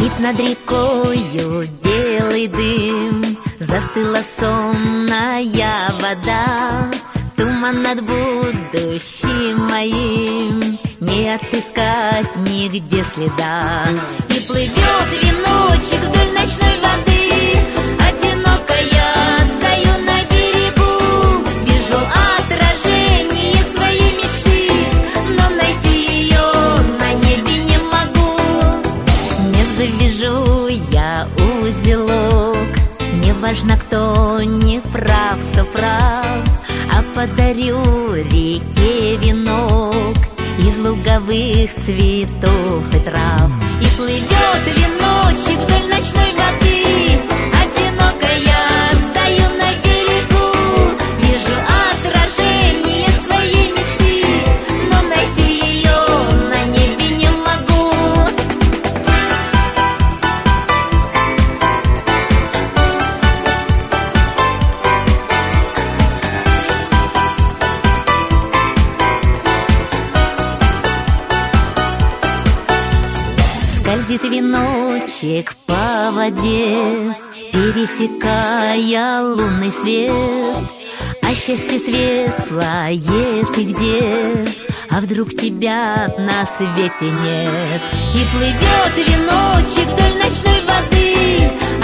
Парит над рекою белый дым, застыла сонная вода. Туман над будущим моим, не отыскать нигде следа. И плывет веночек вдоль ночной воды, одинокая стою на берегу. Вижу отражение своей мечты, но найти ее на небе не могу. Не завяжу я узелок, не важно, кто не прав, кто прав, а подарю реке венок из луговых цветов и трав. И плывет веночек вдоль ночной воды, одинокая стою на берегу. Вижу отражение своей мечты, но найти ее на небе не могу. Скользит веночек по воде, пересекая лунный свет. А счастье светлое ты где? А вдруг тебя на свете нет? И плывет веночек вдоль ночной воды,